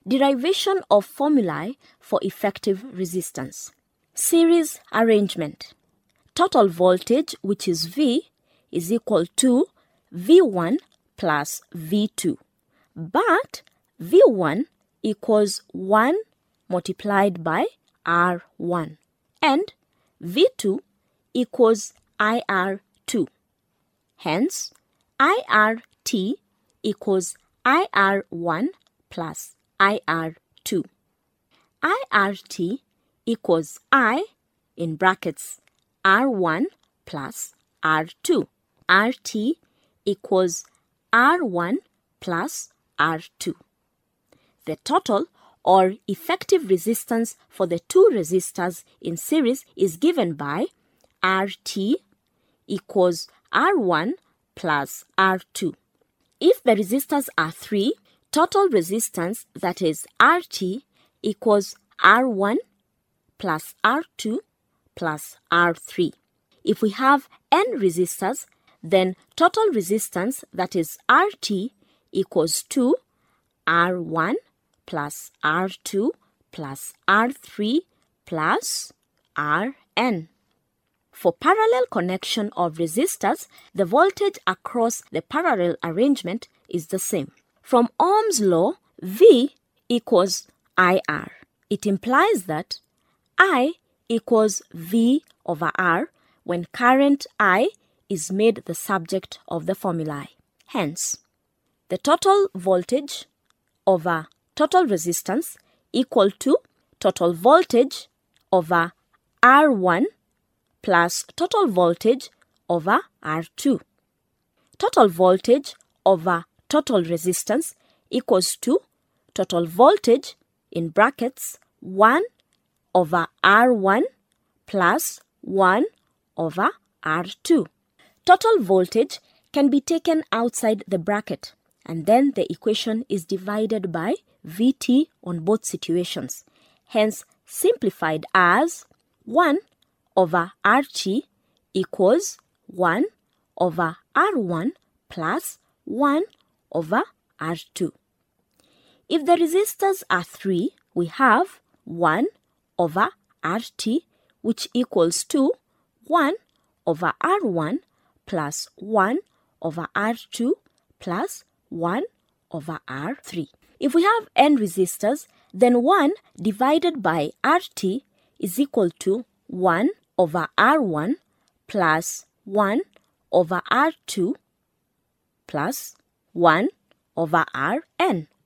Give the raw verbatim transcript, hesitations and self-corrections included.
Derivation of formulae for effective resistance. Series arrangement. Total voltage, which is V, is equal to V one plus V two. But V one equals one multiplied by R one. And V two equals I R two. Hence, I R T equals I R one plus I R two. I R T equals I in brackets R one plus R two. R T equals R one plus R two. The total or effective resistance for the two resistors in series is given by R T equals R one plus R two. If the resistors are three, total resistance, that is R T, equals R one plus R two plus R three. If we have n resistors, then total resistance, that is R T, equals to R one plus R two plus R three plus R n. For parallel connection of resistors, the voltage across the parallel arrangement is the same. From Ohm's law, V equals I R. It implies that I equals V over R when current I is made the subject of the formulae. Hence, the total voltage over total resistance equal to total voltage over R one plus total voltage over R two. Total voltage over total resistance equals to total voltage in brackets one over R one plus one over R two. Total voltage can be taken outside the bracket, and then the equation is divided by V T on both situations, hence simplified as one over R T equals one over R one plus one over R two. If the resistors are three, we have one over R T, which equals to one over R one plus one over R two plus one over R three. If we have n resistors, then one divided by R T is equal to one over R one plus one over R two plus one over R n.